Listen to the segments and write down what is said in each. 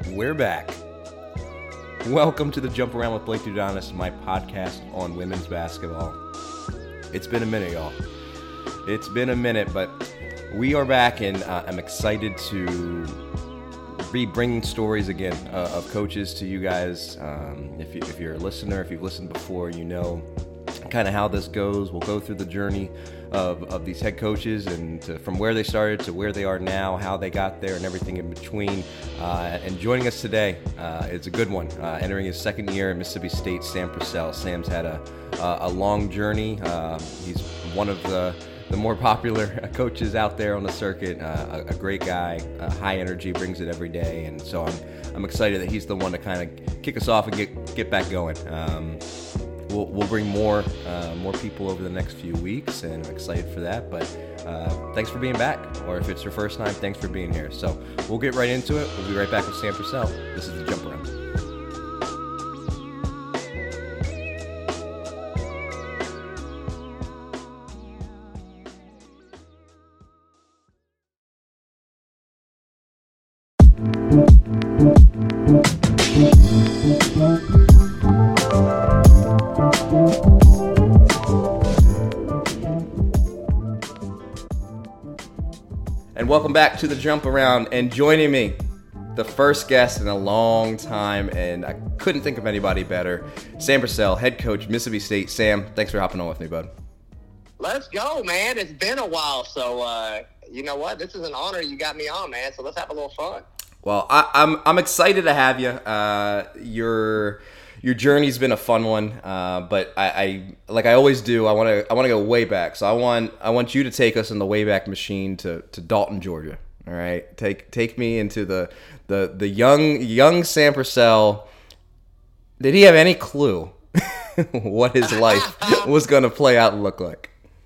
We're back. Welcome to the Jump Around with Blake Dudonis, my podcast on women's basketball. It's been a minute, y'all. It's been a minute, but we are back, and I'm excited to be bringing stories again of coaches to you guys. If you're a listener, if you've listened before, you know kind of how this goes. We'll go through the journey of these head coaches and from where they started to where they are now, how they got there, and everything in between. And joining us today is a good one. Entering his second year at Mississippi State, Sam Purcell. Sam's had a long journey. He's one of the more popular coaches out there on the circuit. A great guy, high energy, brings it every day, and so I'm excited that he's the one to kind of kick us off and get back going. We'll bring more people over the next few weeks, and I'm excited for that. But thanks for being back, or if it's your first time, thanks for being here. So we'll get right into it. We'll be right back with Sam Purcell. This is the Jump Around. And welcome back to the Jump Around, and joining me, the first guest in a long time, and I couldn't think of anybody better, Sam Purcell, head coach, Mississippi State. Sam, thanks for hopping on with me, bud. Let's go, man. It's been a while, so you know what? This is an honor you got me on, man, so let's have a little fun. Well, I'm excited to have you. Your journey's been a fun one, but I like I always do. I want to go way back. So I want you to take us in the Wayback Machine to Dalton, Georgia. All right, take me into the young Sam Purcell. Did he have any clue what his life was going to play out and look like?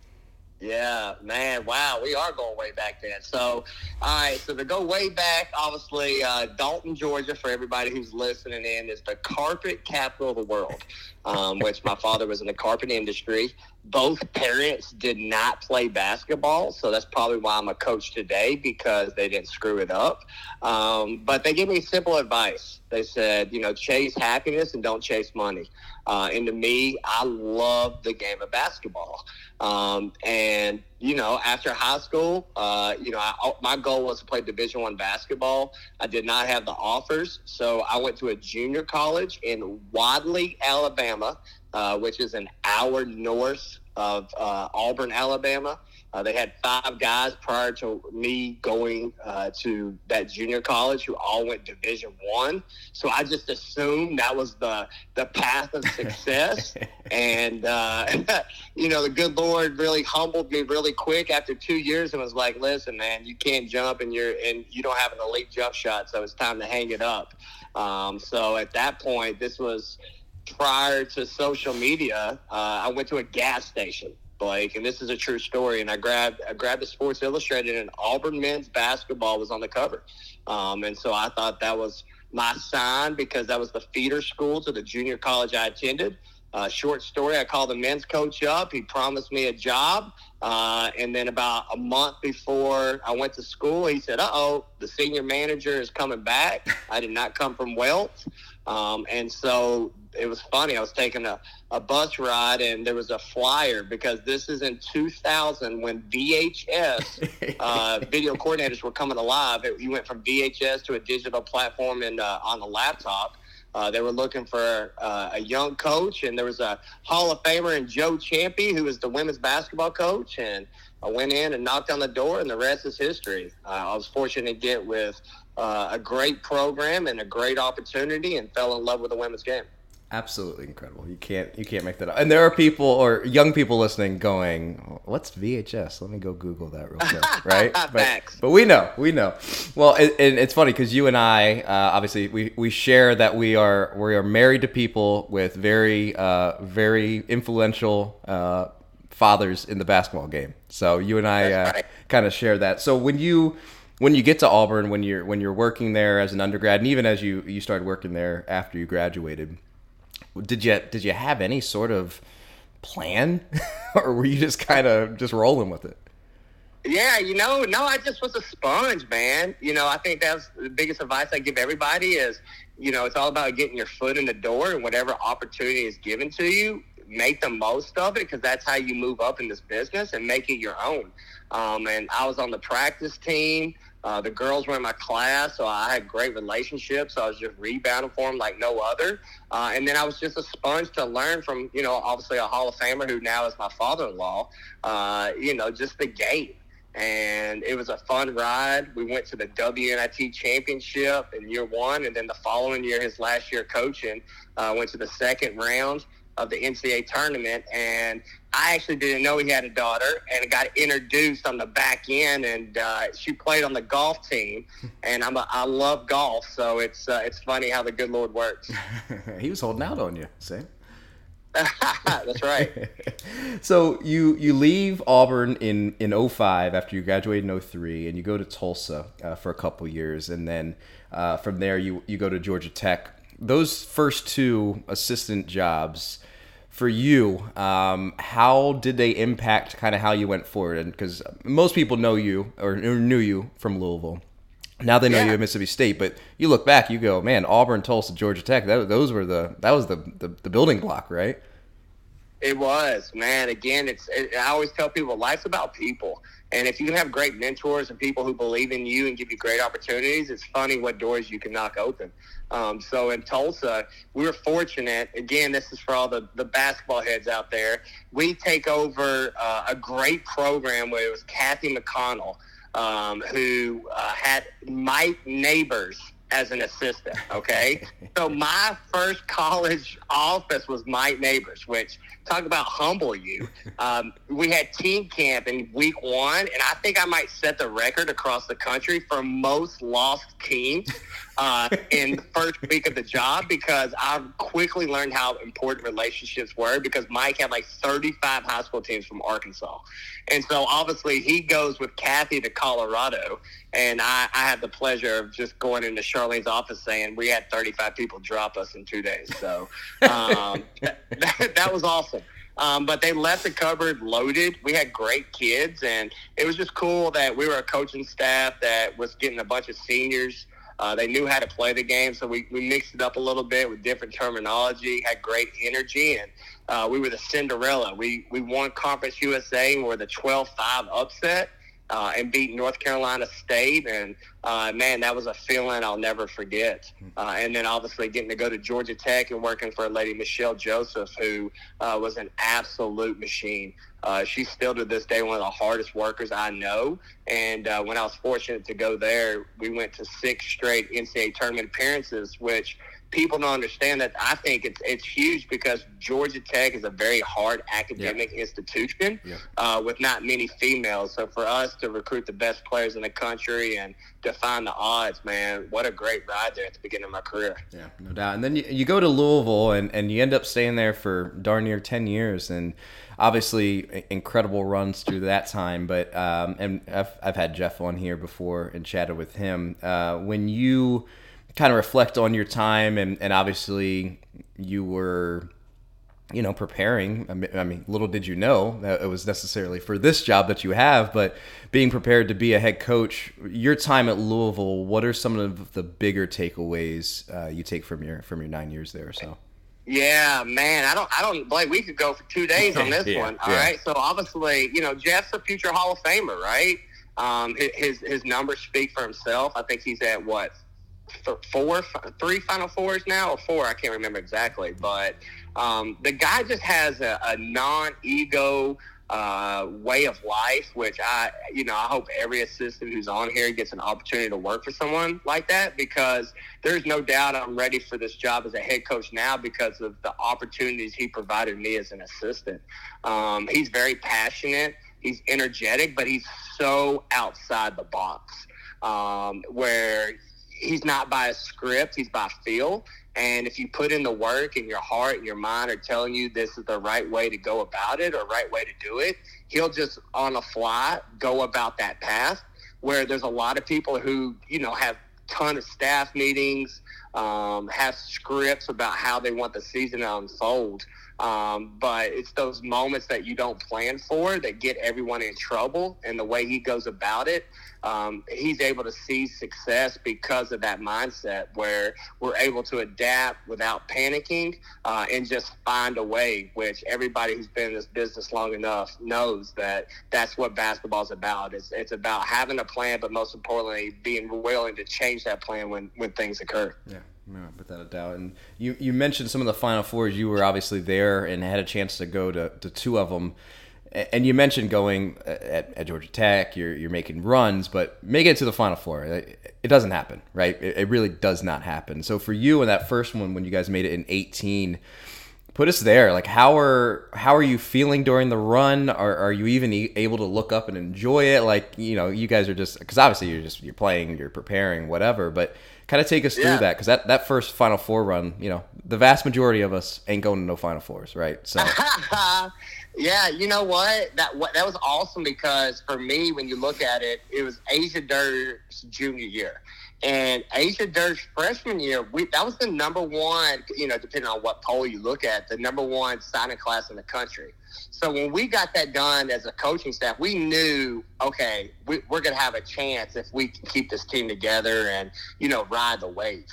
Yeah, man, wow, we are going way back then. So, all right, so to go way back, obviously, Dalton, Georgia, for everybody who's listening in, is the carpet capital of the world, which my father was in the carpet industry. Both parents did not play basketball, so that's probably why I'm a coach today, because they didn't screw it up. But they gave me simple advice. They said, chase happiness and don't chase money. And to me, I love the game of basketball. And after high school, my goal was to play Division I basketball. I did not have the offers, so I went to a junior college in Wadley, Alabama, which is an hour north of Auburn, Alabama. They had 5 guys prior to me going to that junior college who all went Division I. So I just assumed that was the path of success. And, the good Lord really humbled me really quick after 2 years and was like, listen, man, you can't jump and you don't have an elite jump shot, so it's time to hang it up. So at that point, this was prior to social media. I went to a gas station, Blake, and this is a true story. And I grabbed the Sports Illustrated, and Auburn men's basketball was on the cover. And so I thought that was my sign, because that was the feeder school to the junior college I attended. Short story, I called the men's coach up. He promised me a job. And then about a month before I went to school, he said, the senior manager is coming back. I did not come from wealth. And so it was funny. I was taking a bus ride, and there was a flyer, because this is in 2000 when VHS video coordinators were coming alive. You went from VHS to a digital platform and on the laptop. They were looking for a young coach, and there was a Hall of Famer in Joe Champy, who was the women's basketball coach. And I went in and knocked on the door, and the rest is history. I was fortunate to get with a great program and a great opportunity, and fell in love with the women's game. Absolutely incredible. You can't make that up. And there are people, or young people listening, going, "What's VHS? Let me go Google that real quick." Right? But we know. Well, and it's funny, because you and I, obviously, we share that we are married to people with very very influential fathers in the basketball game. So you and I kind of share that. So when you get to Auburn, when you're working there as an undergrad, and even as you started working there after you graduated, did you have any sort of plan, or were you just kind of rolling with it? Yeah, no, I just was a sponge, man. I think that's the biggest advice I give everybody is, it's all about getting your foot in the door, and whatever opportunity is given to you, make the most of it, because that's how you move up in this business and make it your own. And I was on the practice team. The girls were in my class, so I had great relationships. So I was just rebounding for them like no other. And then I was just a sponge to learn from, obviously a Hall of Famer who now is my father-in-law, just the game. And it was a fun ride. We went to the WNIT championship in year one, and then the following year, his last year coaching, went to the second round of the NCAA tournament. And I actually didn't know he had a daughter, and got introduced on the back end, and she played on the golf team. And I love golf, so it's funny how the good Lord works. He was holding out on you, see? That's right. So you leave Auburn in 05 after you graduated in 03, and you go to Tulsa for a couple years, and then from there you go to Georgia Tech. Those first two assistant jobs for you, how did they impact kind of how you went forward? And because most people know you or knew you from Louisville. Now they know you at Mississippi State, but you look back, you go, man, Auburn, Tulsa, Georgia Tech. That was the building block, right? It was, man. Again, I always tell people, life's about people, and if you have great mentors and people who believe in you and give you great opportunities, it's funny what doors you can knock open. So in Tulsa, we were fortunate. Again, this is for all the basketball heads out there. We take over a great program where it was Kathy McConnell, who had Mike Neighbors as an assistant, okay? So my first college office was Mike Neighbors, which, talk about humble you. We had team camp in week one, and I think I might set the record across the country for most lost teams in the first week of the job, because I quickly learned how important relationships were, because Mike had like 35 high school teams from Arkansas. And so obviously he goes with Kathy to Colorado, and I had the pleasure of just going into Charlene's office saying we had 35 people drop us in 2 days. So that was awesome. But they left the cupboard loaded. We had great kids, and it was just cool that we were a coaching staff that was getting a bunch of seniors. They knew how to play the game, so we mixed it up a little bit with different terminology, had great energy, and we were the Cinderella. We won Conference USA, and we're the 12-5 upset. And beat North Carolina State, and man, that was a feeling I'll never forget. And then obviously getting to go to Georgia Tech and working for a lady, Michelle Joseph, who was an absolute machine. She's still to this day one of the hardest workers I know. And when I was fortunate to go there, we went to 6 straight NCAA tournament appearances, which people don't understand. That I think it's huge, because Georgia Tech is a very hard academic institution with not many females. So for us to recruit the best players in the country and define the odds, man, what a great ride there at the beginning of my career. Yeah, no doubt. And then you go to Louisville, and you end up staying there for darn near 10 years. And obviously incredible runs through that time. But and I've had Jeff on here before and chatted with him. When you kind of reflect on your time, and obviously you were, preparing. I mean, little did you know that it was necessarily for this job that you have, but being prepared to be a head coach. Your time at Louisville, what are some of the bigger takeaways you take from your 9 years there or so? Yeah, man, I don't Blake, we could go for 2 days on this one. All right. So obviously, Jeff's a future Hall of Famer, right? His numbers speak for himself. I think he's at what? 3 Final Fours now, or 4, I can't remember exactly, but the guy just has a non-ego way of life, which I hope every assistant who's on here gets an opportunity to work for someone like that, because there's no doubt I'm ready for this job as a head coach now because of the opportunities he provided me as an assistant. He's very passionate, he's energetic, but he's so outside the box, where he's not by a script, he's by feel. And if you put in the work and your heart and your mind are telling you this is the right way to go about it or right way to do it, he'll just on the fly go about that path. Where there's a lot of people who, have ton of staff meetings, have scripts about how they want the season to unfold. But it's those moments that you don't plan for that get everyone in trouble. And the way he goes about it, he's able to see success because of that mindset where we're able to adapt without panicking and just find a way, which everybody who's been in this business long enough knows that that's what basketball's about. It's about having a plan, but most importantly, being willing to change that plan when things occur. Yeah. Without a doubt. And you mentioned some of the Final Fours. You were obviously there and had a chance to go to two of them. And you mentioned going at Georgia Tech, you're making runs, but making it to the Final Four, it doesn't happen, right? It really does not happen. So for you in that first one, when you guys made it in 18, put us there. Like, how are you feeling during the run? Are you even able to look up and enjoy it? Like, you guys are just, because obviously you're playing, you're preparing, whatever, but kind of take us through that, because that first Final Four run, the vast majority of us ain't going to no Final Fours, right? So. Yeah, you know what? That was awesome, because for me, when you look at it, it was Asia Durr's junior year. And Asia Durr's freshman year, that was the number one, depending on what poll you look at, the number one signing class in the country. So when we got that done as a coaching staff, we knew, okay, we're going to have a chance if we can keep this team together and, ride the wave.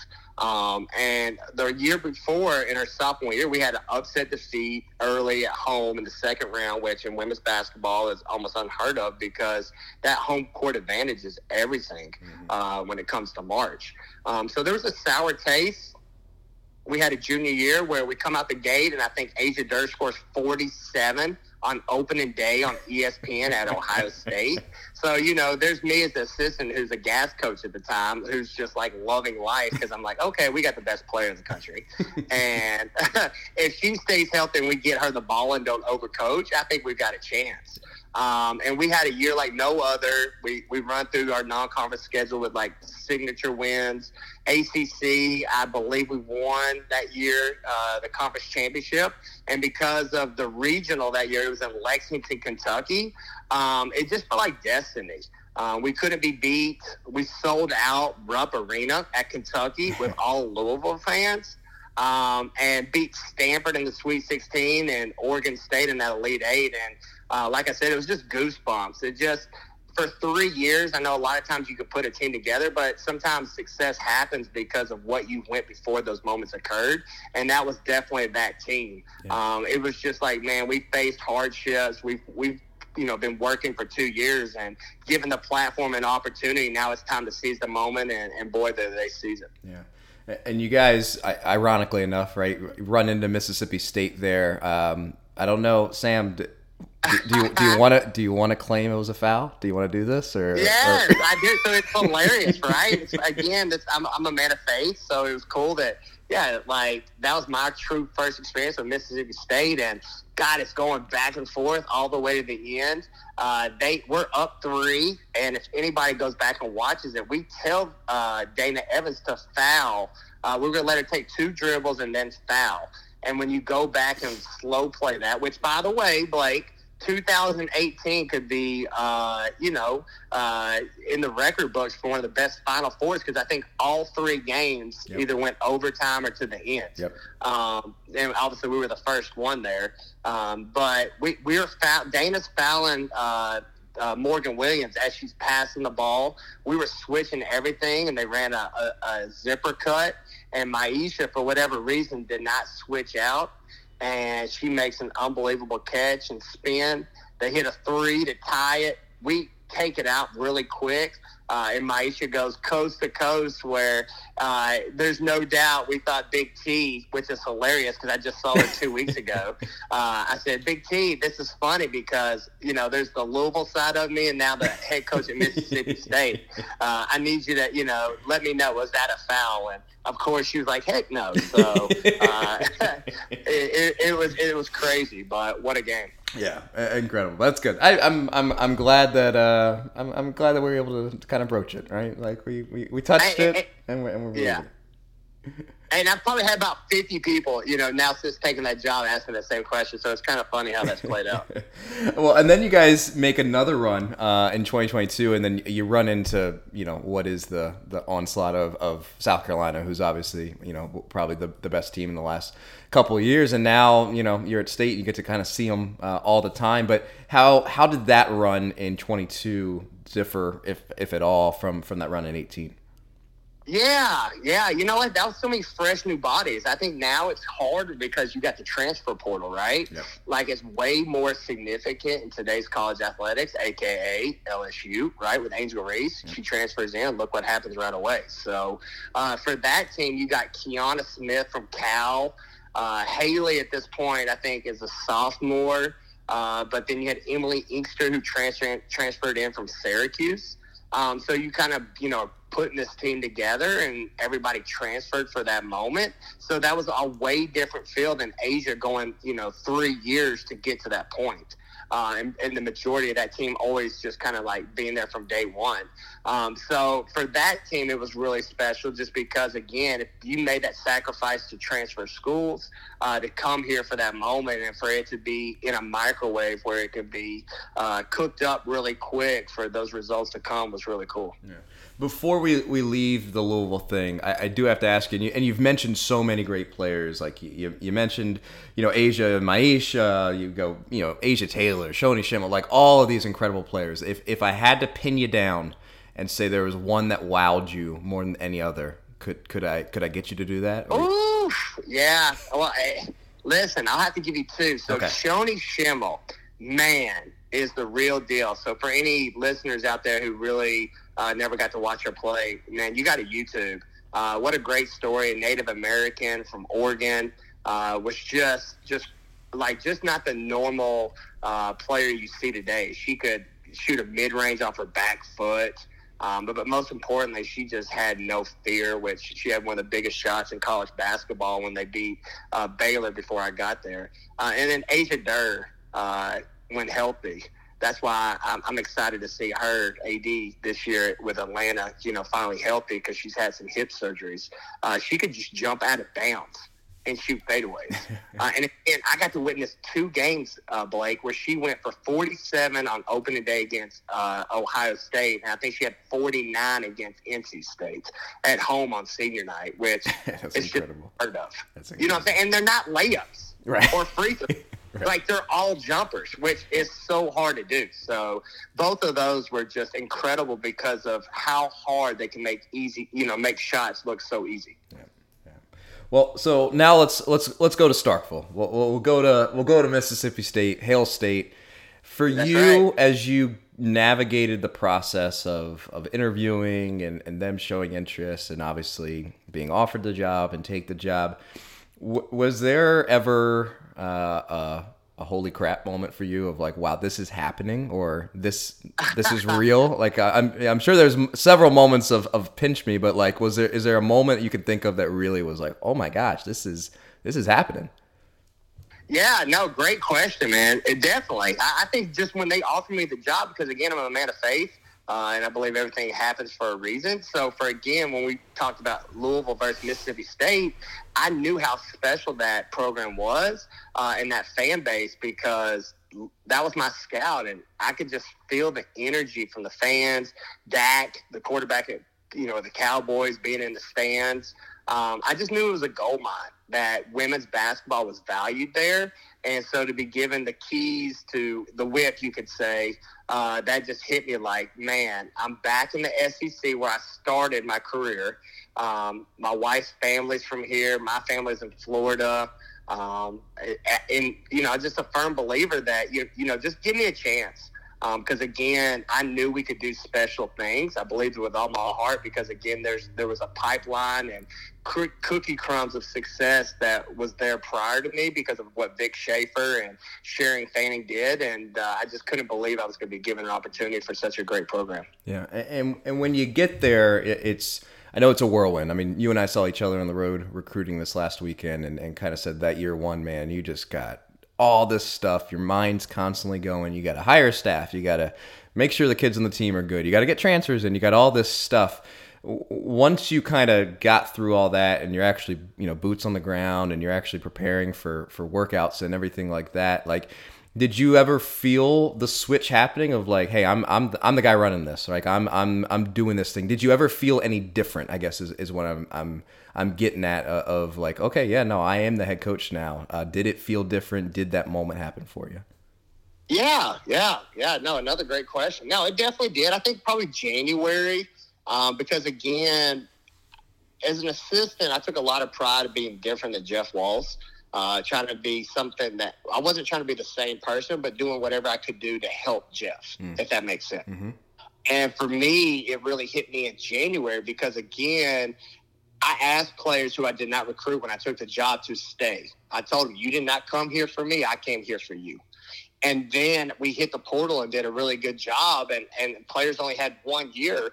And the year before, in our sophomore year, we had an upset defeat early at home in the second round, which in women's basketball is almost unheard of, because that home court advantage is everything when it comes to March. So there was a sour taste. We had a junior year where we come out the gate, and I think Asia Durr scores 47 on opening day on ESPN at Ohio State. So, there's me as the assistant who's a gas coach at the time, who's just like loving life, because I'm like, okay, we got the best player in the country. And if she stays healthy and we get her the ball and don't overcoach, I think we've got a chance. And we had a year like no other. We run through our non-conference schedule with like signature wins. ACC, I believe we won that year, the conference championship. And because of the regional that year, it was in Lexington, Kentucky. It just felt like destiny. We couldn't be beat. We sold out Rupp Arena at Kentucky with all Louisville fans. And beat Stanford in the Sweet 16 and Oregon State in that Elite Eight. And like I said, it was just goosebumps. It just, for 3 years, I know a lot of times you could put a team together, but sometimes success happens because of what you went before those moments occurred. And that was definitely that team. Yeah. It was just like, man, we faced hardships. We've been working for 2 years and given the platform and opportunity. Now it's time to seize the moment, and boy, did they seize it. Yeah. And you guys, ironically enough, right, run into Mississippi State there. I don't know, Sam. Do you want to claim it was a foul? Do you want to do this or? Yes, I do. So it's hilarious, right? I'm a man of faith, so it was cool that that was my true first experience with Mississippi State, and God, it's going back and forth all the way to the end. We're up 3, and if anybody goes back and watches it, we tell Dana Evans to foul. We're going to let her take 2 dribbles and then foul. And when you go back and slow play that, which, by the way, Blake, 2018 could be, in the record books for one of the best Final Fours, because I think all 3 games either went overtime or to the end. Yep. And obviously we were the first one there. But we were Dana's fouling Morgan Williams as she's passing the ball. We were switching everything, and they ran a zipper cut, and Maisha, for whatever reason, did not switch out. And she makes an unbelievable catch and spin. They hit a 3 to tie it. We take it out really quick. And Maisha goes coast to coast, where there's no doubt we thought Big T, which is hilarious because I just saw her 2 weeks ago. I said, Big T, this is funny because, there's the Louisville side of me and now the head coach at Mississippi State. I need you to, let me know, was that a foul? And, of course, she was like, heck no. So it was crazy, but what a game. Yeah, incredible. That's good. I'm glad that I'm glad that we were able to kind of broach it, right? Like we touched it and we're moving. Yeah. And I've probably had about 50 people, now since taking that job asking that same question. So it's kind of funny how that's played out. Well, and then you guys make another run in 2022, and then you run into, what is the onslaught of South Carolina, who's obviously, probably the best team in the last couple of years. And now, you're at State, you get to kind of see them all the time. But how did that run in 22 differ, if at all, from that run in 18? Yeah. You know what? That was so many fresh new bodies. I think now it's hard because you got the transfer portal, right? Yep. Like it's way more significant in today's college athletics, aka LSU, right? With Angel Reese, she transfers in. Look what happens right away. So for that team, you got Kiana Smith from Cal. Haley at this point, I think, is a sophomore. But then you had Emily Inkster who transferred in from Syracuse. So you kind of, putting this team together and everybody transferred for that moment. So that was a way different feel than Asia going, 3 years to get to that point. And the majority of that team always just kind of like being there from day one. So for that team, it was really special just because, again, if you made that sacrifice to transfer schools, to come here for that moment and for it to be in a microwave where it could be cooked up really quick for those results to come was really cool. Yeah. Before we leave the Louisville thing, I do have to ask you, and you've mentioned so many great players. Like you mentioned, Asia Maisha, you go, Asia Taylor, Shoni Schimmel, like all of these incredible players. If I had to pin you down and say there was one that wowed you more than any other, could I get you to do that? Ooh, yeah. Well, listen, I'll have to give you two. So okay. Shoni Schimmel, man, is the real deal. So for any listeners out there who really never got to watch her play, man, you got to YouTube. What a great story. A Native American from Oregon, was just not the normal player you see today. She could shoot a mid-range off her back foot. But most importantly, she just had no fear, which she had one of the biggest shots in college basketball when they beat Baylor before I got there. And then Asia Durr, when healthy. That's why I'm excited to see her AD this year with Atlanta, finally healthy because she's had some hip surgeries. She could just jump out of bounds and shoot fadeaways. And again, I got to witness 2 games, Blake, where she went for 47 on opening day against Ohio State, and I think she had 49 against NC State at home on senior night, which is incredible. Just heard of. You know what I'm saying? And they're not layups or free throws. Right. Like they're all jumpers, which is so hard to do. So both of those were just incredible because of how hard they can make make shots look so easy. Yeah. Well, so now let's go to Starkville. We'll go to Mississippi State, Hail State. For That's you, right. As you navigated the process of interviewing and them showing interest and obviously being offered the job and take the job, was there ever a holy crap moment for you of like, wow, this is happening, or this is real? Like I'm sure there's several moments of pinch me, but like, is there a moment you could think of that really was like, oh my gosh, this is happening? Yeah, no, great question, man. It definitely. I think just when they offered me the job, because again, I'm a man of faith. And I believe everything happens for a reason. So when we talked about Louisville versus Mississippi State, I knew how special that program was and that fan base because that was my scout. And I could just feel the energy from the fans, Dak, the quarterback at, the Cowboys being in the stands. I just knew it was a gold mine that women's basketball was valued there. And so to be given the keys to the whip, you could say, that just hit me like, man, I'm back in the SEC where I started my career. My wife's family's from here. My family's in Florida. And, just a firm believer that, just give me a chance. Because, again, I knew we could do special things. I believed it with all my heart because, again, there was a pipeline and cookie crumbs of success that was there prior to me because of what Vic Schaefer and Sharon Fanning did. And I just couldn't believe I was going to be given an opportunity for such a great program. Yeah, and when you get there, I know it's a whirlwind. I mean, you and I saw each other on the road recruiting this last weekend and kind of said that year one, man, you just got all this stuff. Your mind's constantly going. You got to hire staff. You got to make sure the kids on the team are good. You got to get transfers in. You got all this stuff. once you kind of got through all that and you're actually, boots on the ground and you're actually preparing for workouts and everything like that, like, did you ever feel the switch happening of like, hey, I'm the guy running this, like I'm doing this thing? Did you ever feel any different? I guess is what I'm getting at, of like, okay, yeah, no, I am the head coach now. Did it feel different? Did that moment happen for you? Yeah. No, another great question. No, it definitely did. I think probably January. Because again, as an assistant, I took a lot of pride in being different than Jeff Walz, trying to be something that I wasn't trying to be the same person, but doing whatever I could do to help Jeff, if that makes sense. Mm-hmm. And for me, it really hit me in January because, again, I asked players who I did not recruit when I took the job to stay. I told them, you did not come here for me. I came here for you. And then we hit the portal and did a really good job, and players only had 1 year.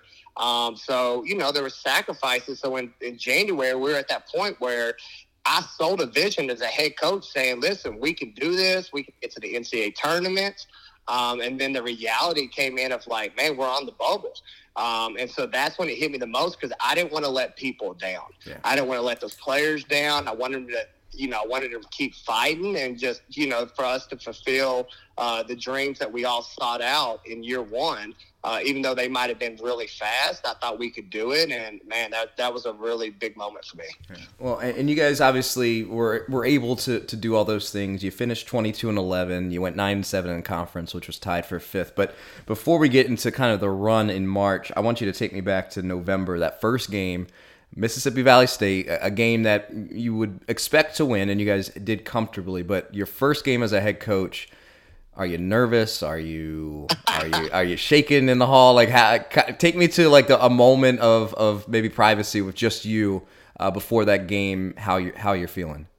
So, there were sacrifices. So in January, we were at that point where I sold a vision as a head coach saying, listen, we can do this. We can get to the NCAA tournament. And then the reality came in of like, man, we're on the bubble. And so that's when it hit me the most because I didn't want to let people down. Yeah. I didn't want to let those players down. I wanted them to I wanted to keep fighting and just, for us to fulfill the dreams that we all sought out in year one. Even though they might have been really fast, I thought we could do it. And, man, that was a really big moment for me. Yeah. Well, and you guys obviously were able to do all those things. You finished 22-11. You went 9-7 in conference, which was tied for 5th. But before we get into kind of the run in March, I want you to take me back to November, that first game. Mississippi Valley State, a game that you would expect to win, and you guys did comfortably. But your first game as a head coach, are you nervous? Are you shaking in the hall? Like, take me to like a moment of maybe privacy with just you before that game. How you're feeling?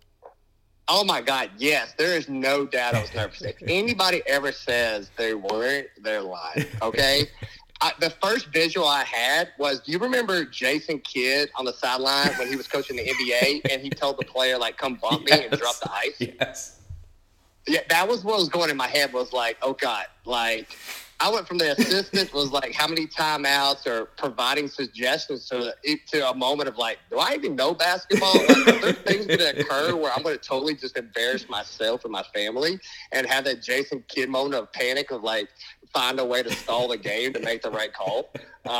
Oh my God, yes. There is no doubt I was nervous. If anybody ever says they weren't, they're lying. Okay. The first visual I had was, do you remember Jason Kidd on the sideline when he was coaching the NBA and he told the player, like, come bump me and drop the ice? Yes. Yeah, that was what was going in my head was like, oh, God. Like, I went from the assistant was like how many timeouts or providing suggestions to a moment of like, do I even know basketball? Like, are there things going to occur where I'm going to totally just embarrass myself and my family and have that Jason Kidd moment of panic of like, find a way to stall the game to make the right call.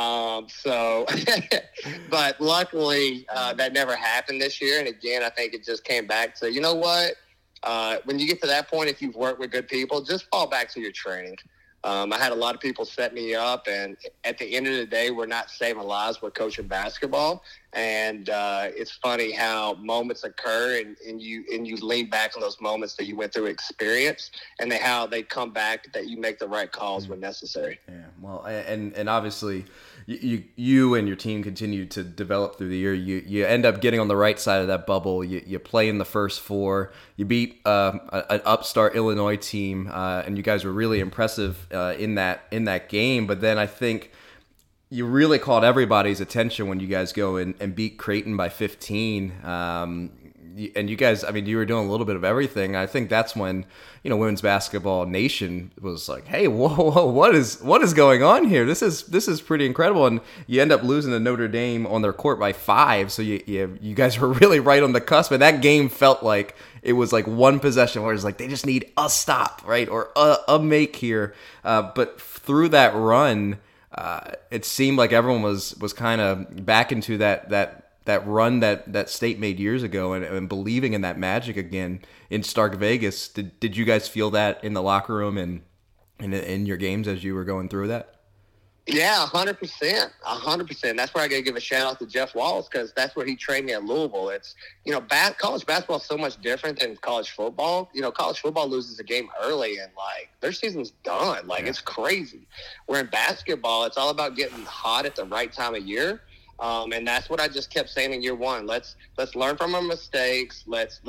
But luckily that never happened this year. And again, I think it just came back to, you know what? When you get to that point, if you've worked with good people, just fall back to your training. I had a lot of people set me up, and at the end of the day, we're not saving lives, we're coaching basketball. And it's funny how moments occur, and you lean back on those moments that you went through experience, and how they come back, that you make the right calls when necessary. Yeah, well, and obviously, you and your team continue to develop through the year. You end up getting on the right side of that bubble. You play in the first four. You beat an upstart Illinois team, and you guys were really impressive in that game. But then I think you really caught everybody's attention when you guys go and beat Creighton by 15. And you guys, I mean, you were doing a little bit of everything. I think that's when, Women's Basketball Nation was like, hey, whoa, what is going on here? This is pretty incredible. And you end up losing to Notre Dame on their court by 5. So you guys were really right on the cusp. And that game felt like it was like one possession where it's like, they just need a stop, right? Or a make here. But through that run, it seemed like everyone was kind of back into that run that State made years ago and believing in that magic again in Stark Vegas. Did you guys feel that in the locker room and in your games as you were going through that? Yeah, 100%. 100%. That's where I got to give a shout out to Jeff Walz because that's where he trained me at Louisville. It's, college basketball is so much different than college football. College football loses a game early and, like, their season's done. Like, It's crazy. Where in basketball, it's all about getting hot at the right time of year. And that's what I just kept saying in year one. Let's learn from our mistakes. Let's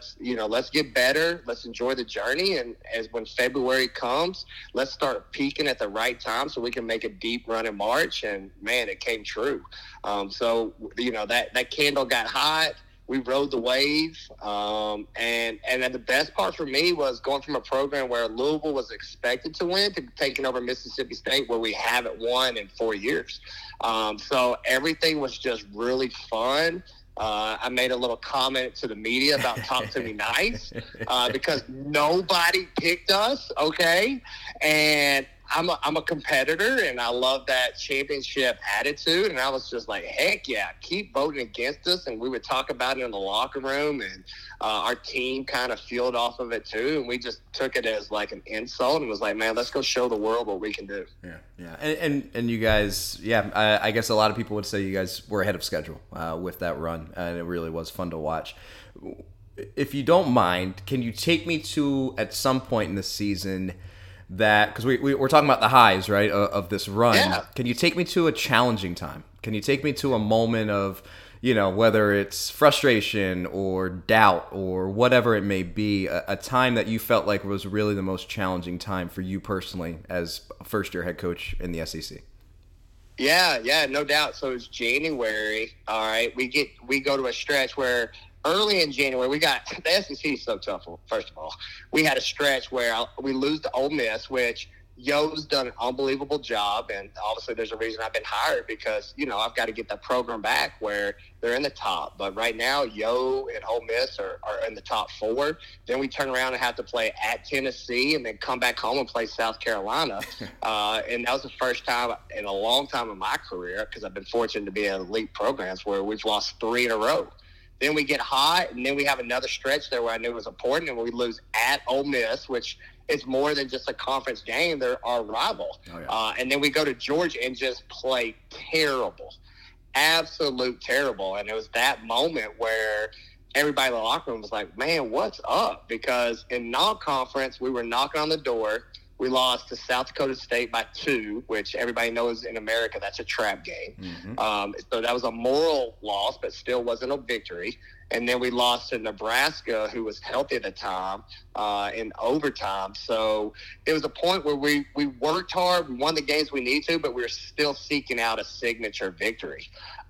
get better. Let's enjoy the journey. And when February comes, let's start peaking at the right time so we can make a deep run in March. And man, it came true. So that candle got hot. We rode the wave, and then the best part for me was going from a program where Louisville was expected to win to taking over Mississippi State, where we haven't won in 4 years. So everything was just really fun. I made a little comment to the media about talk to me nice, because nobody picked us, okay? And I'm a competitor, and I love that championship attitude. And I was just like, heck yeah, keep voting against us. And we would talk about it in the locker room, and our team kind of fueled off of it too. And we just took it as like an insult and was like, man, let's go show the world what we can do. Yeah. And you guys, I guess a lot of people would say you guys were ahead of schedule with that run, and it really was fun to watch. If you don't mind, can you take me to, at some point in the season, that, because we're talking about the highs, right, of this run. Yeah. Can you take me to a challenging time? Can you take me to a moment of, whether it's frustration or doubt or whatever it may be, a time that you felt like was really the most challenging time for you personally as a first-year head coach in the SEC? Yeah, no doubt. So it's January. All right, we go to a stretch where early in January, the SEC is so tough. First of all, we had a stretch where we lose to Ole Miss, which Yo's done an unbelievable job, and obviously there's a reason I've been hired, because I've got to get that program back where they're in the top. But right now, Yo and Ole Miss are in the top 4. Then we turn around and have to play at Tennessee, and then come back home and play South Carolina. And that was the first time in a long time in my career, because I've been fortunate to be in elite programs, where we've lost 3 in a row. Then we get hot, and then we have another stretch there where I knew it was important, and we lose at Ole Miss, which is more than just a conference game. They're our rival. Oh, yeah. And then we go to Georgia and just play terrible, absolute terrible. And it was that moment where everybody in the locker room was like, man, what's up? Because in non-conference, we were knocking on the door. We lost to South Dakota State by 2, which everybody knows in America that's a trap game. Mm-hmm. So that was a moral loss, but still wasn't a victory. And then we lost to Nebraska, who was healthy at the time, in overtime. So it was a point where we worked hard, we won the games we need to, but we were still seeking out a signature victory.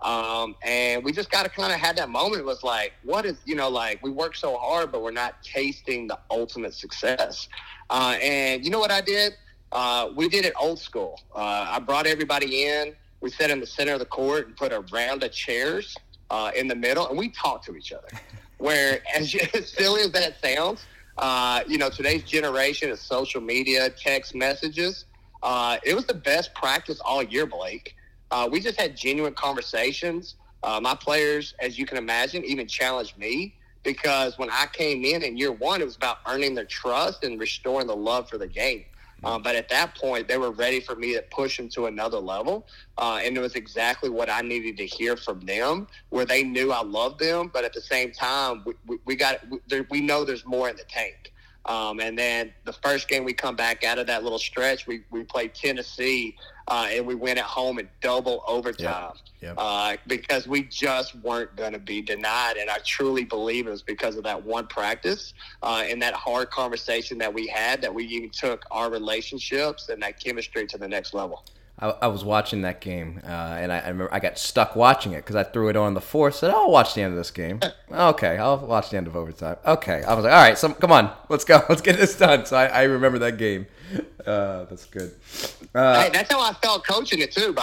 And we just got to kind of had that moment. It was like, what is, we worked so hard, but we're not tasting the ultimate success. And you know what I did? We did it old school. I brought everybody in. We sat in the center of the court and put a round of chairs in the middle, and we talked to each other. Where, as silly as that sounds, today's generation is social media, text messages. It was the best practice all year, Blake. We just had genuine conversations. My players, as you can imagine, even challenged me, because when I came in year 1, it was about earning their trust and restoring the love for the game. But at that point, they were ready for me to push them to another level. And it was exactly what I needed to hear from them, where they knew I loved them. But at the same time, we know there's more in the tank. And then the first game we come back out of that little stretch, we played Tennessee, and we went at home in double overtime. Yep. Because we just weren't going to be denied. And I truly believe it was because of that one practice and that hard conversation that we had, that we even took our relationships and that chemistry to the next level. I was watching that game, and I remember I got stuck watching it because I threw it on the 4th. Said, I'll watch the end of this game. Okay, I'll watch the end of overtime. Okay, I was like, all right, so come on, let's go, let's get this done. So I remember that game. That's good. Hey, that's how I felt coaching it too, by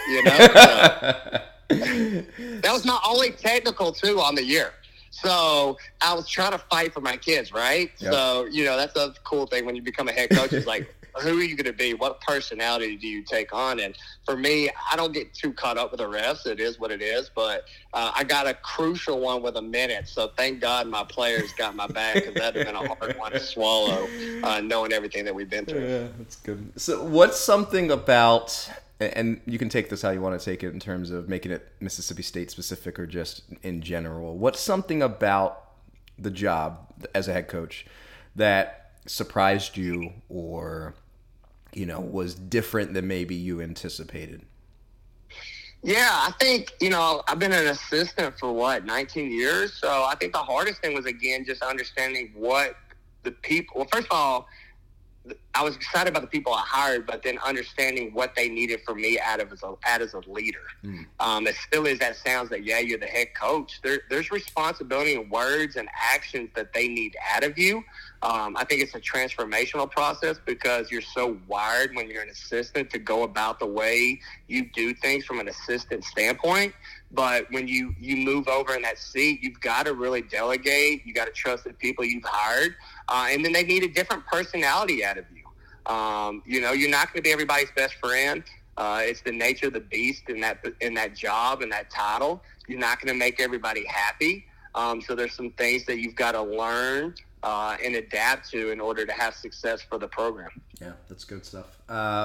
the way. That was not only technical too on the year. So I was trying to fight for my kids, right? Yep. So that's a cool thing when you become a head coach. It's like, who are you going to be? What personality do you take on? And for me, I don't get too caught up with the refs. It is what it is. But I got a crucial one with a minute. So thank God my players got my back, because that would have been a hard one to swallow, knowing everything that we've been through. Yeah, that's good. So what's something about, and you can take this how you want to take it in terms of making it Mississippi State specific or just in general, what's something about the job as a head coach that surprised you or was different than maybe you anticipated? Yeah, I think, I've been an assistant for 19 years. So I think the hardest thing was, again, just understanding what the people, well, first of all, I was excited about the people I hired, but then understanding what they needed from me as a leader. As silly as that sounds, that you're the head coach. There's responsibility in words and actions that they need out of you. I think it's a transformational process because you're so wired when you're an assistant to go about the way you do things from an assistant standpoint. But when you move over in that seat, you've got to really delegate. You got to trust the people you've hired. And then they need a different personality out of you. You're not going to be everybody's best friend. It's the nature of the beast in that job and that title. You're not going to make everybody happy. So there's some things that you've got to learn and adapt to in order to have success for the program. Yeah, that's good stuff.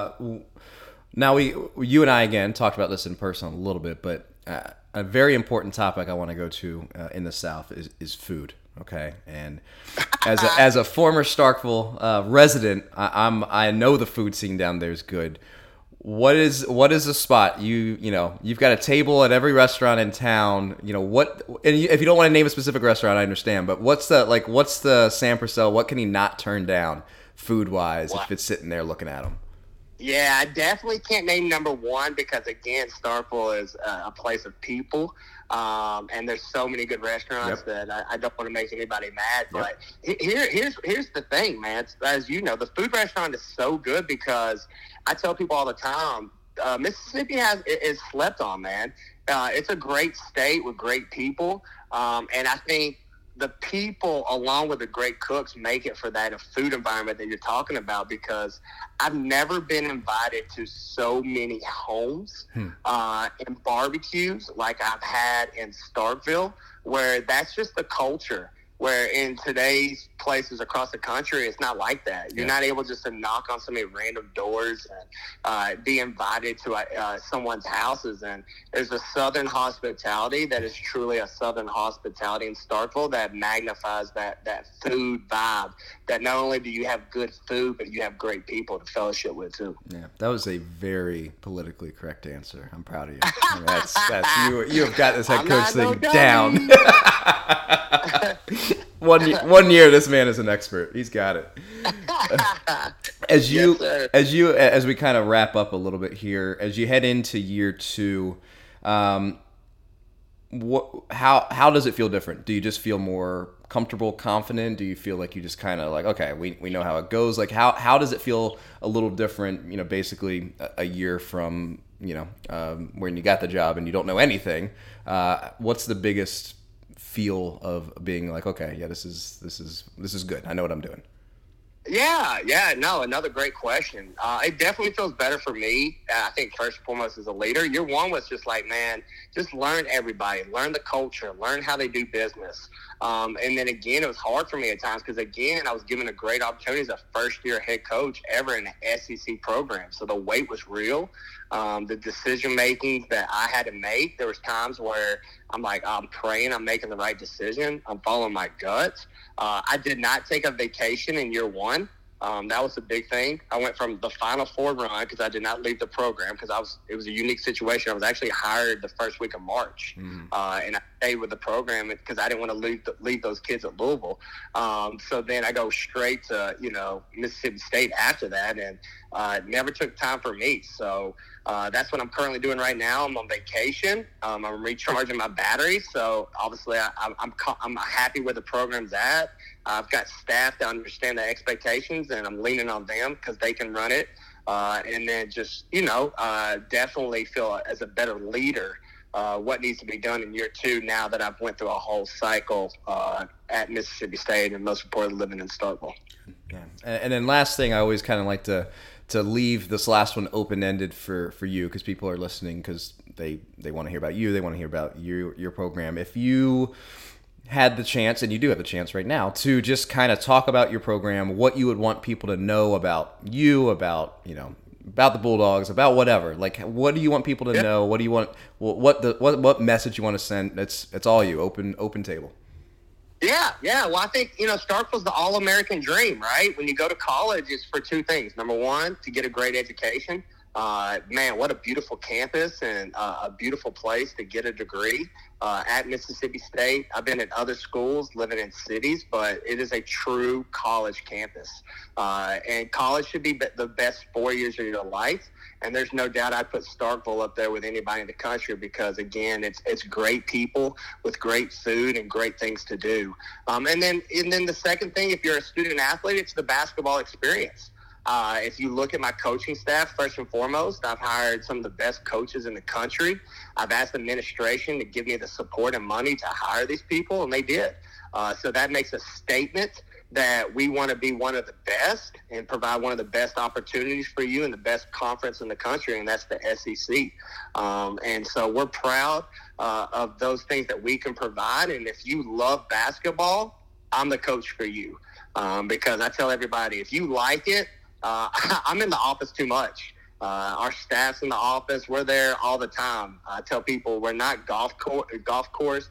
Now you and I again talked about this in person a little bit, but a very important topic I want to go to in the South is food. Okay, and as a former Starkville resident, I know the food scene down there is good. What is a spot you've got a table at every restaurant in town? You know what? And if you don't want to name a specific restaurant, I understand. But what's the Sam Purcell? What can he not turn down food wise if it's sitting there looking at him? Yeah, I definitely can't name number one because, again, Starkville is a place of people, and there's so many good restaurants that I don't want to make anybody mad. But here's the thing, man. As you know, the food restaurant is so good because I tell people all the time, Mississippi is slept on, man. It's a great state with great people, and I think the people, along with the great cooks, make it for that food environment that you're talking about, because I've never been invited to so many homes and barbecues like I've had in Starkville, where that's just the culture. Where in today's places across the country, it's not like that. You're not able just to knock on so many random doors and be invited to someone's houses. And there's a Southern hospitality that is truly a Southern hospitality in Starkville that magnifies that food vibe. That not only do you have good food, but you have great people to fellowship with too. Yeah, that was a very politically correct answer. I'm proud of you. I mean, you have got this head coach thing down. One year, this man is an expert. He's got it. As we kind of wrap up a little bit here, as you head into year 2, how does it feel different? Do you just feel more comfortable, confident? Do you feel like you just kind of like, okay, we know how it goes? Like how does it feel a little different? Basically a year from when you got the job and you don't know anything. What's the biggest feel of being like, okay, yeah, this is good. I know what I'm doing. Yeah, no, another great question. It definitely feels better for me. I think first and foremost as a leader, year 1 was just like, man, just learn everybody, learn the culture, learn how they do business. And then again, it was hard for me at times because again, I was given a great opportunity as a first-year head coach ever in an SEC program. So the weight was real. The decision-making that I had to make, there was times where I'm like, I'm praying I'm making the right decision. I'm following my gut. I did not take a vacation in year 1. That was a big thing. I went from the Final Four run because I did not leave the program because it was a unique situation. I was actually hired the first week of March, and I stayed with the program because I didn't want to leave those kids at Louisville. So then I go straight to Mississippi State after that, and it never took time for me. So that's what I'm currently doing right now. I'm on vacation. I'm recharging my batteries. So obviously I'm happy where the program's at. I've got staff to understand the expectations, and I'm leaning on them because they can run it. And then just, definitely feel as a better leader what needs to be done in year 2 now that I've went through a whole cycle at Mississippi State and most importantly living in Starkville. Yeah. And then last thing, I always kind of like to leave this last one open-ended for you because people are listening because they want to hear about you. They want to hear about your program. If you had the chance, and you do have the chance right now, to just kind of talk about your program, what you would want people to know about you, about the Bulldogs, about whatever. Like, what do you want people to know? What do you want? What message you want to send? It's all you. Open table. Yeah. Well, I think, Starkville's the all-American dream, right? When you go to college, it's for 2 things. Number 1, to get a great education. Man, what a beautiful campus and a beautiful place to get a degree at Mississippi State. I've been at other schools, living in cities, but it is a true college campus. And college should be the best 4 years of your life. And there's no doubt I'd put Starkville up there with anybody in the country because, again, it's great people with great food and great things to do. And then the second thing, if you're a student athlete, it's the basketball experience. If you look at my coaching staff, first and foremost, I've hired some of the best coaches in the country. I've asked the administration to give me the support and money to hire these people, and they did. So that makes a statement that we want to be one of the best and provide one of the best opportunities for you in the best conference in the country, and that's the SEC. And so we're proud of those things that we can provide. And if you love basketball, I'm the coach for you because I tell everybody, if you like it, I'm in the office too much. Our staff's in the office. We're there all the time. I tell people we're not golf course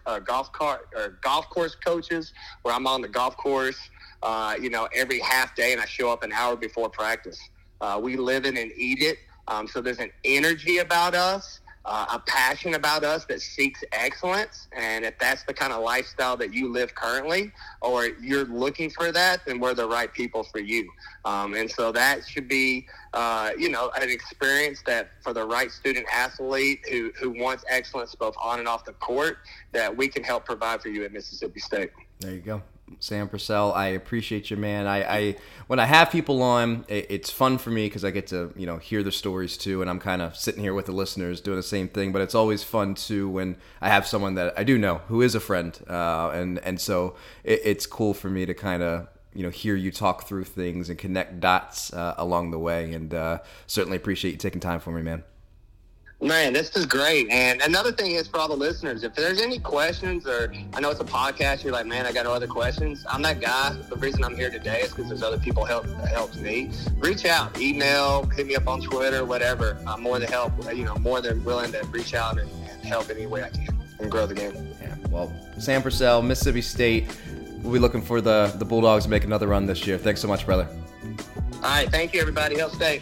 coaches where I'm on the golf course, every half day and I show up an hour before practice. We live it and eat it. So there's an energy about us, a passion about us that seeks excellence. And if that's the kind of lifestyle that you live currently, or you're looking for that, then we're the right people for you. And so that should be, an experience that for the right student athlete who wants excellence both on and off the court, that we can help provide for you at Mississippi State. There you go. Sam Purcell, I appreciate you, man. I when I have people on, it's fun for me because I get to hear the stories too, and I'm kind of sitting here with the listeners doing the same thing. But it's always fun too when I have someone that I do know who is a friend, and so it's cool for me to kind of hear you talk through things and connect dots along the way. And certainly appreciate you taking time for me, man. Man, this is great. And another thing is for all the listeners, if there's any questions, or I know it's a podcast, you're like, man, I got no other questions. I'm that guy. The reason I'm here today is because there's other people that helps me. Reach out, email, hit me up on Twitter, whatever. I'm more than willing to reach out and help any way I can and grow the game. Yeah. Well, Sam Purcell, Mississippi State. We'll be looking for the Bulldogs to make another run this year. Thanks so much, brother. All right. Thank you, everybody. Help State.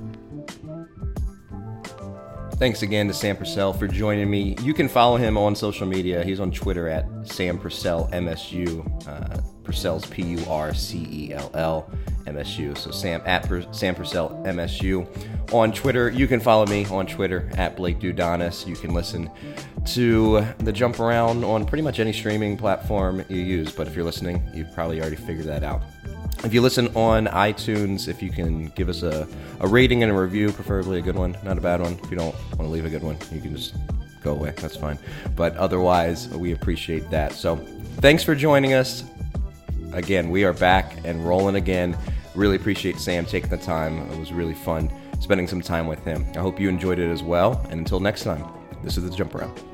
Thanks again to Sam Purcell for joining me. You can follow him on social media. He's on Twitter at Sam Purcell MSU. Purcell's Purcell MSU. So Sam Purcell MSU on Twitter. You can follow me on Twitter at Blake Dudonis. You can listen to the Jump Around on pretty much any streaming platform you use. But if you're listening, you've probably already figured that out. If you listen on iTunes, if you can give us a rating and a review, preferably a good one, not a bad one. If you don't want to leave a good one, you can just go away. That's fine. But otherwise, we appreciate that. So thanks for joining us. Again, we are back and rolling again. Really appreciate Sam taking the time. It was really fun spending some time with him. I hope you enjoyed it as well. And until next time, this is The Jump Around.